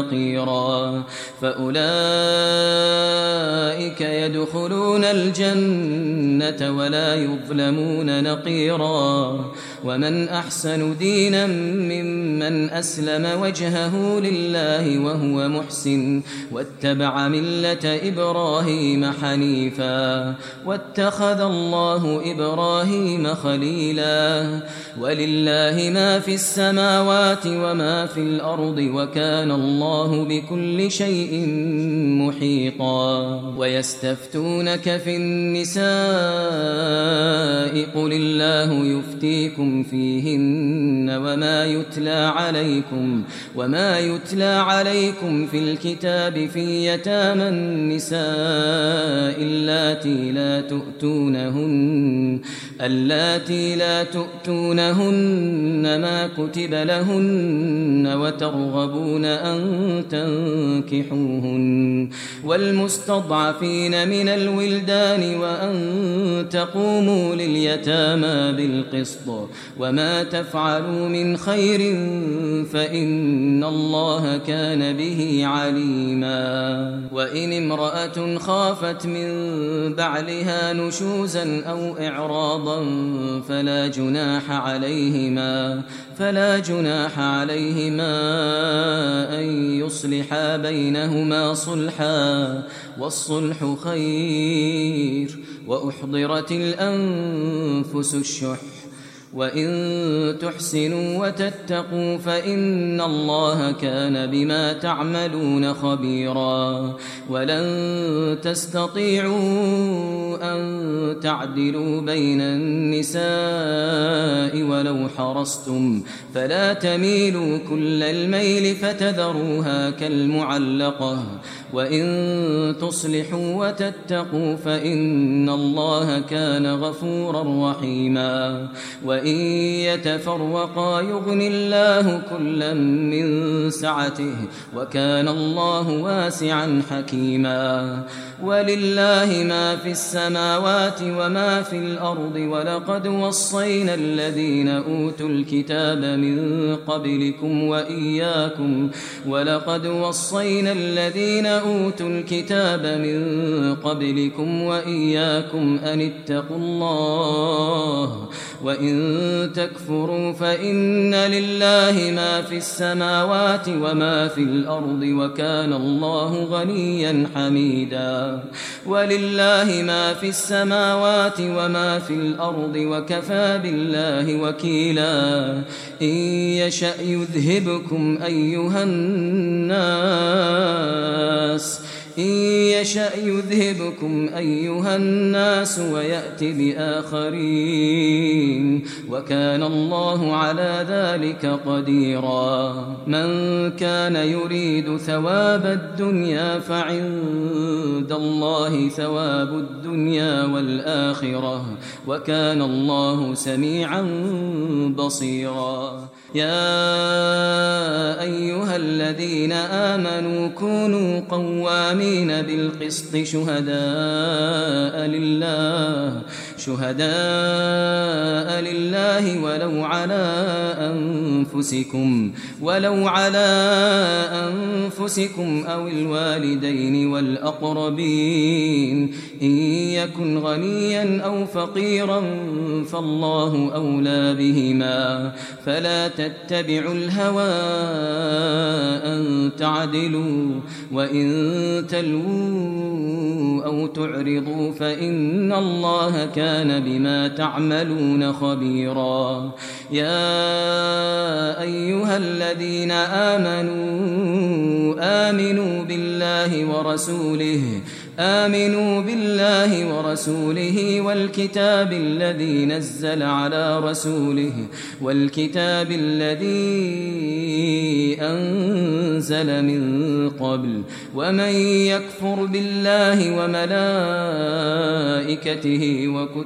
نقيرا ومن أحسن دينا ممن أسلم وجهه لله وهو محسن واتبع ملة إبراهيم حنيفا واتخذ الله إبراهيم خليلا ولله ما في السماوات وما في الأرض وكان الله بكل شيء محيطا ويستفتونك في النساء قل الله يفتيكم فيهن وما يتلى عليكم في الكتاب في يتامى النساء اللاتي لا تؤتونهن ما كتب لهن وترغبون أن تنكحوهن والمستضعفين من الولدان وأن تقوموا لليتامى بالقسط وما تفعلوا من خير فإن الله كان به عليما وإن امرأة خافت من بعلها نشوزا أو إعراضا فلا جناح عليهما أن يصلحا بينهما صلحا والصلح خير وأحضرت الأنفس الشح وإن تحسنوا وتتقوا فإن الله كان بما تعملون خبيرا ولن تستطيعوا أن تعدلوا بين النساء ولو حرصتم فلا تميلوا كل الميل فتذروها كالمعلقة وإن تصلحوا وتتقوا فإن الله كان غفورا رحيما وإن يتفرقا يغني الله كلا من سعته وكان الله واسعا حكيما ولله ما في السماوات وما في الأرض ولقد وصينا الذين أوتوا الكتاب من قبلكم وإياكم أن اتقوا الله وإن تكفروا فإن لله ما في السماوات وما في الأرض وكان الله غنيا حميدا ولله ما في السماوات وما في الأرض وكفى بالله وكيلا إن يشأ يذهبكم أيها الناس ويأت بآخرين وكان الله على ذلك قديرا من كان يريد ثواب الدنيا فعند الله ثواب الدنيا والآخرة وكان الله سميعا بصيرا يا أيها الذين آمنوا كونوا قوامين بالقسط شهداء لله ولو على أنفسكم أو الوالدين والأقربين إن يكن غنيا أو فقيرا فالله أولى بهما فلا تتبعوا الهوى أن تعدلوا وإن تلووا أو تعرضوا فإن الله كان بما تعملون خبيرا يا أيها الذين آمنوا بالله ورسوله والكتاب الذي نزل على رسوله والكتاب الذي أنزل من قبل ومن يكفر بالله وملائكته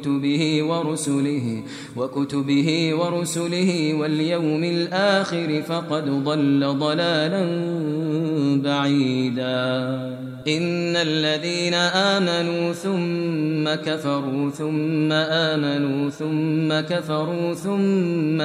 وكتبه ورسله واليوم الآخر فقد ضل ضلالا بعيدا إن الذين آمنوا ثم كفروا ثم آمنوا ثم كفروا ثم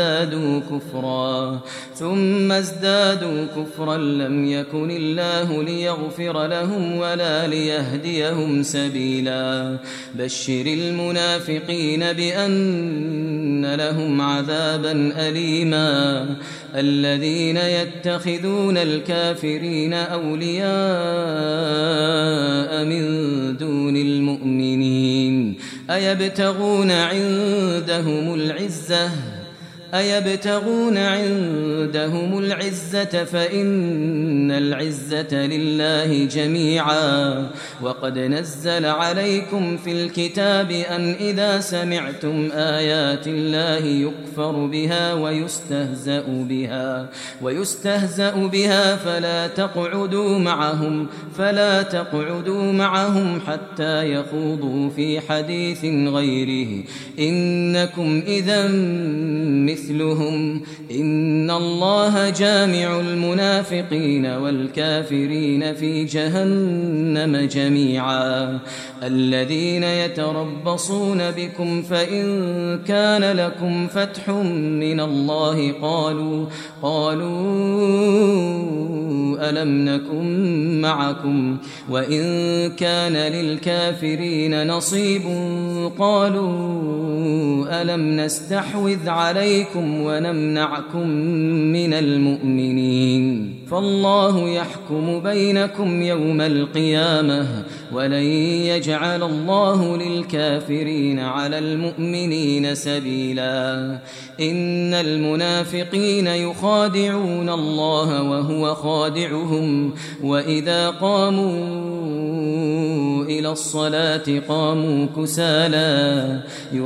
ازدادوا كفرا لم يكن الله ليغفر لهم ولا ليهديهم سبيلا بشر المنافقين بأن لهم عذابا أليما الذين يتخذون الكافرين أولياء من دون المؤمنين أيبتغون عندهم العزة فإن العزة لله جميعا وقد نزل عليكم في الكتاب أن إذا سمعتم آيات الله يكفر بها ويستهزأ بها فلا تقعدوا معهم حتى يخوضوا في حديث غيره إنكم إذا مثلهم إن الله جامع المنافقين والكافرين في جهنم جميعا الذين يتربصون بكم فإن كان لكم فتح من الله قالوا ألم نكن معكم وإن كان للكافرين نصيب قالوا ألم نستحوذ عليكم ونمنعكم من المؤمنين فالله يحكم بينكم يوم القيامة ولن يجعل الله للكافرين على المؤمنين سبيلا إن المنافقين يخادعون الله وهو خادعهم وإذا قاموا إلى الصلاة قاموا كسالى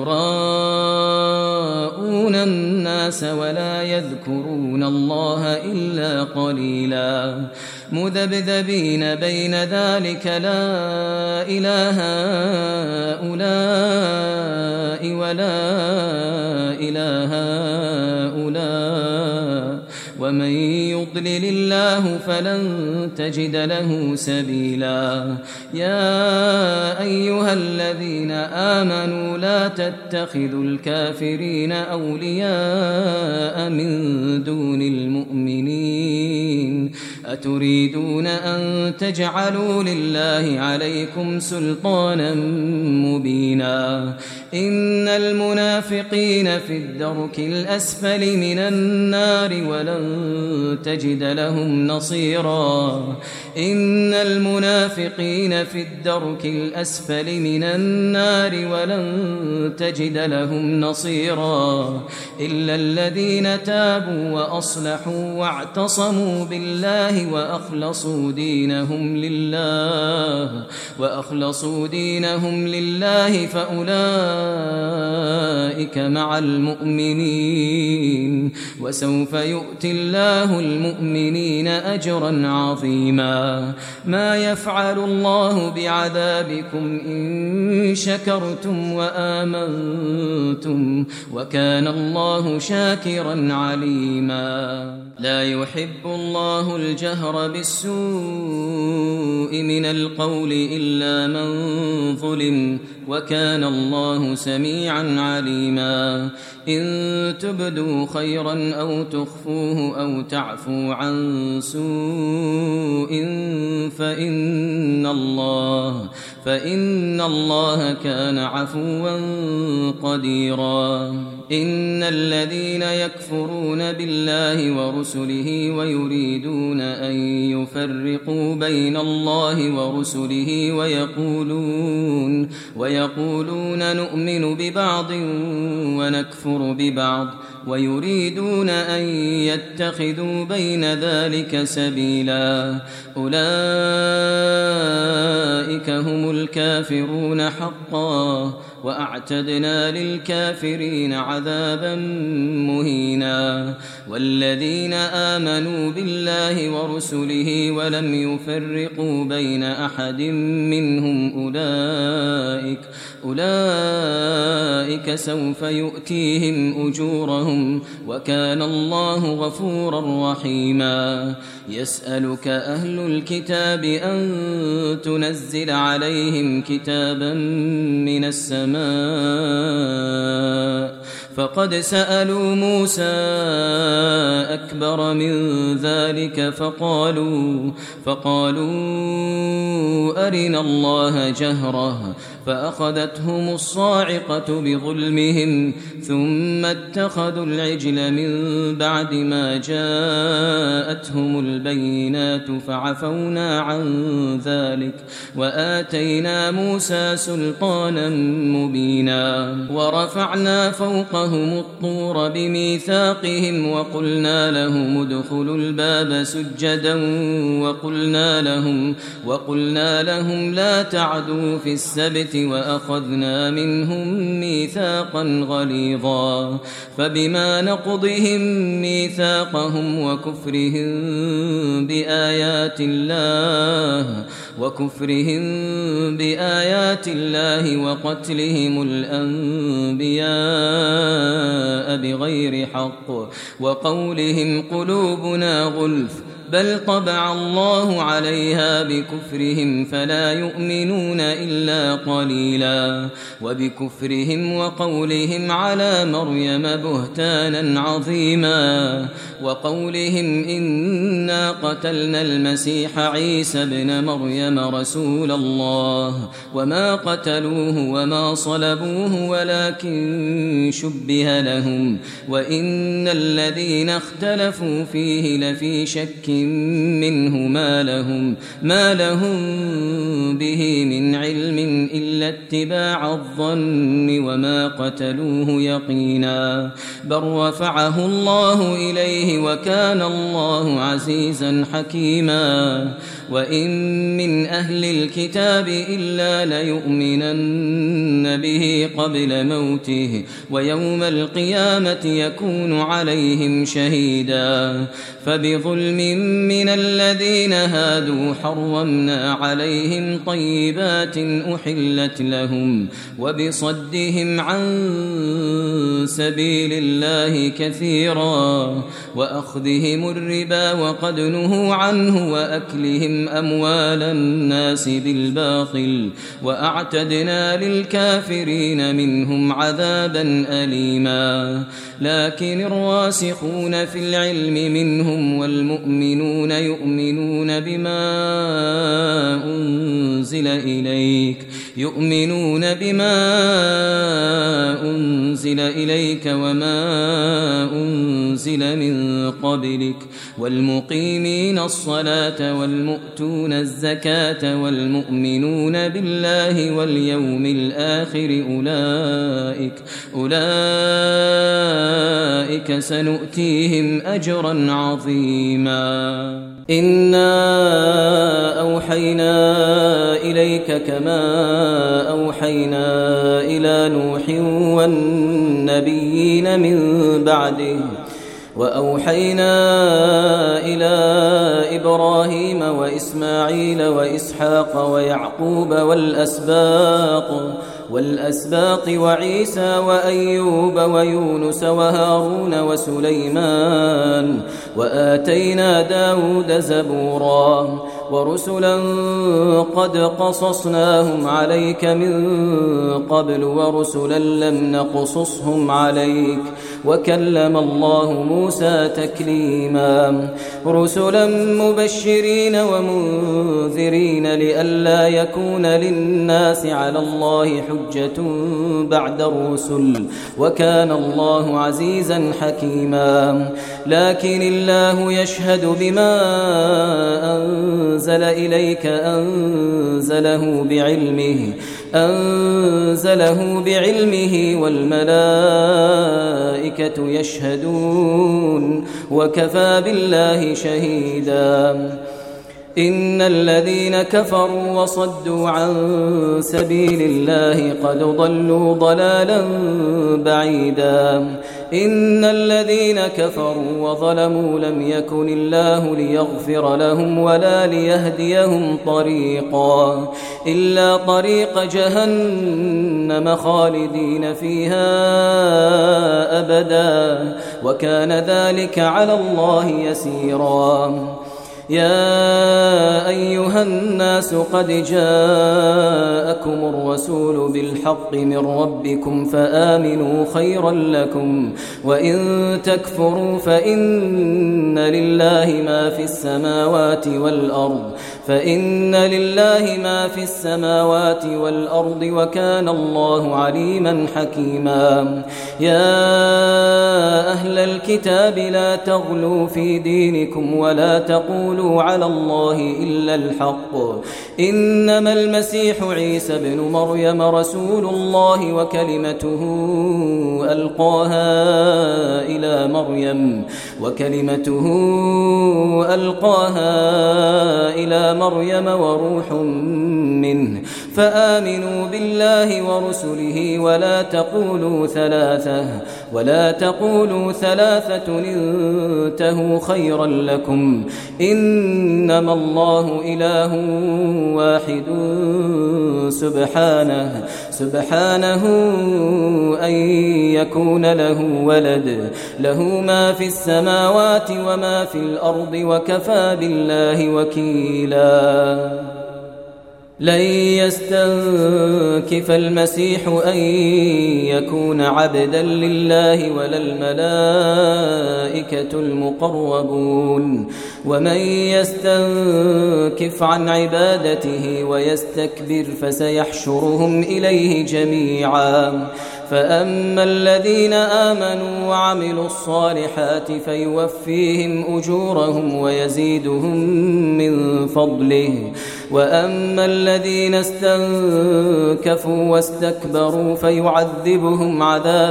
يراءون الناس ولا يذكرون الله إلا قليلا مذبذبين بين ذلك لا إله هؤلاء ولا إله هؤلاء ومن يضلل الله فلن تجد له سبيلا يا أيها الذين آمنوا لا تتخذوا الكافرين أولياء من دون المؤمنين أتريدون أن تجعلوا لله عليكم سلطانا مبينا إن المنافقين في الدرك الأسفل من النار ولن تجد لهم نصيرا إن المنافقين في الدرك الأسفل من النار ولن تجد لهم نصيرا إلا الذين تابوا وأصلحوا واعتصموا بالله وأخلصوا دينهم لله فأولئك مع المؤمنين وسوف يؤتي الله المؤمنين أجرا عظيما ما يفعل الله بعذابكم إن شكرتم وآمنتم وكان الله شاكرا عليما لا يحب الله الجهر بالسوء من القول إلا من ظلم وكان الله سميعا عليما إن تبدوا خيرا أو تخفوه أو تعفوا عن سوء فإن الله كان عفوا قديرا إن الذين يكفرون بالله ورسله ويريدون أن يفرقوا بين الله ورسله ويقولون نؤمن ببعض ونكفر ببعض ويريدون أن يتخذوا بين ذلك سبيلا أولئك هم الكافرون حقا وأعتدنا للكافرين عذابا مهينا والذين آمنوا بالله ورسله ولم يفرقوا بين أحد منهم أولئك سوف يؤتيهم أجورهم وكان الله غفورا رحيما يسألك أهل الكتاب أن تنزل عليهم كتابا من السماء فقد سألوا موسى أكبر من ذلك فقالوا أرنا الله جهرة فأخذتهم الصاعقة بظلمهم ثم اتخذوا العجل من بعد ما جاءتهم البينات فعفونا عن ذلك وآتينا موسى سلطانا مبينا ورفعنا فوقهم الطور بميثاقهم وقلنا لهم ادخلوا الباب سجدا وقلنا لهم لا تعدوا في السبت وأخذنا منهم ميثاقا غليظا فبما نقضهم ميثاقهم وكفرهم بآيات الله وقتلهم الأنبياء بغير حق وقولهم قلوبنا غلف بل طبع الله عليها بكفرهم فلا يؤمنون إلا قليلا وبكفرهم وقولهم على مريم بهتانا عظيما وقولهم إنا قتلنا المسيح عيسى ابن مريم رسول الله وما قتلوه وما صلبوه ولكن شبه لهم وإن الذين اختلفوا فيه لفي شك منه ما لهم به من علم إلا اتباع الظن وما قتلوه يقينا بل رفعه الله إليه وكان الله عزيزا حكيما وإن من أهل الكتاب إلا ليؤمنن به قبل موته ويوم القيامة يكون عليهم شهيدا فبظلم من الذين هادوا حرمنا عليهم طيبات أحلت لهم وبصدهم عن سبيل الله كثيرا وأخذهم الربا وقد نهوا عنه وأكلهم أموال الناس بالباطل وأعتدنا للكافرين منهم عذابا أليما لكن الراسخون في العلم منهم والمؤمنون يؤمنون بما أنزل يؤمنون بما أنزل إليك وما أنزل من قبلك والمقيمين الصلاة والمؤتون الزكاة والمؤمنون بالله واليوم الآخر أولئك سنؤتيهم أجرا عظيما إنا أوحينا إليك كما أوحينا إلى نوح والنبيين من بعده وأوحينا إلى إبراهيم وإسماعيل وإسحاق ويعقوب والأسباط وعيسى وأيوب ويونس وهارون وسليمان وآتينا داود زبورا ورسلا قد قصصناهم عليك من قبل ورسلا لم نقصصهم عليك وكلم الله موسى تكليما رسلا مبشرين ومنذرين لئلا يكون للناس على الله حجة بعد الرسل وكان الله عزيزا حكيما لكن الله يشهد بما أنزل إليك أنزله بعلمه والملائكة يشهدون وكفى بالله شهيدا إن الذين كفروا وصدوا عن سبيل الله قد ضلوا ضلالا بعيدا إن الذين كفروا وظلموا لم يكن الله ليغفر لهم ولا ليهديهم طريقا إلا طريق جهنم خالدين فيها أبدا وكان ذلك على الله يسيرا يا أيها الناس قد جاءكم الرسول بالحق من ربكم فآمنوا خيرا لكم وإن تكفروا فإن لله ما في السماوات والأرض وكان الله عليما حكيما يا أهل الكتاب لا تغلوا في دينكم ولا تقولوا على الله إلا الحق إنما المسيح عيسى بن مريم رسول الله وكلمته ألقاها إلى مريم وروح منه فآمنوا بالله ورسله ولا تقولوا ثلاثة انتهوا خيرا لكم إنما الله إله واحد سبحانه أن يكون له ولد له ما في السماوات وما في الأرض وكفى بالله وكيلا لن يستنكف المسيح أن يكون عبدا لله ولا الملائكة المقربون ومن يستنكف عن عبادته ويستكبر فسيحشرهم إليه جميعا فأما الذين آمنوا وعملوا الصالحات فيوفيهم أجورهم ويزيدهم من فضله وأما الذين استنكفوا واستكبروا فيعذبهم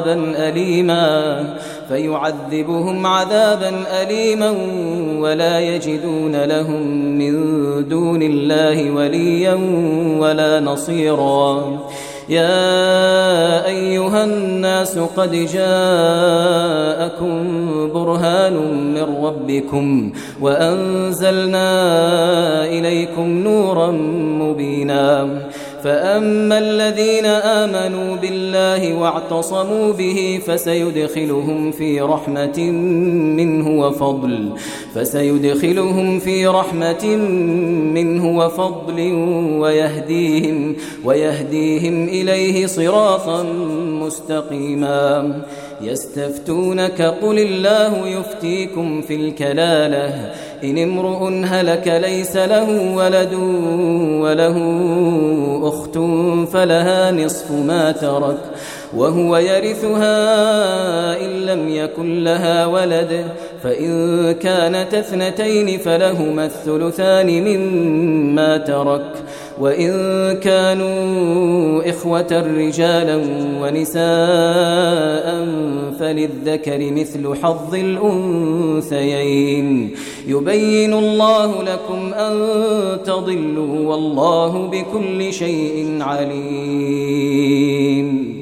عذابا أليما ولا يجدون لهم من دون الله وليا ولا نصيرا يا أيها الناس قد جاءكم برهان من ربكم وأنزلنا إليكم نورا مبينا فأما الذين آمنوا بالله واعتصموا به فسيدخلهم في رحمة منه وفضل ويهديهم إليه صراطا مستقيما يستفتونك قل الله يفتيكم في الكلالة إن امرؤ هلك ليس له ولد وله أخت فلها نصف ما ترك وهو يرثها إن لم يكن لها ولد فإن كانت اثنتين فلهما الثلثان مما ترك وإن كانوا إخوة رجالا ونساء فللذكر مثل حظ الأنثيين يبين الله لكم أن تضلوا والله بكل شيء عليم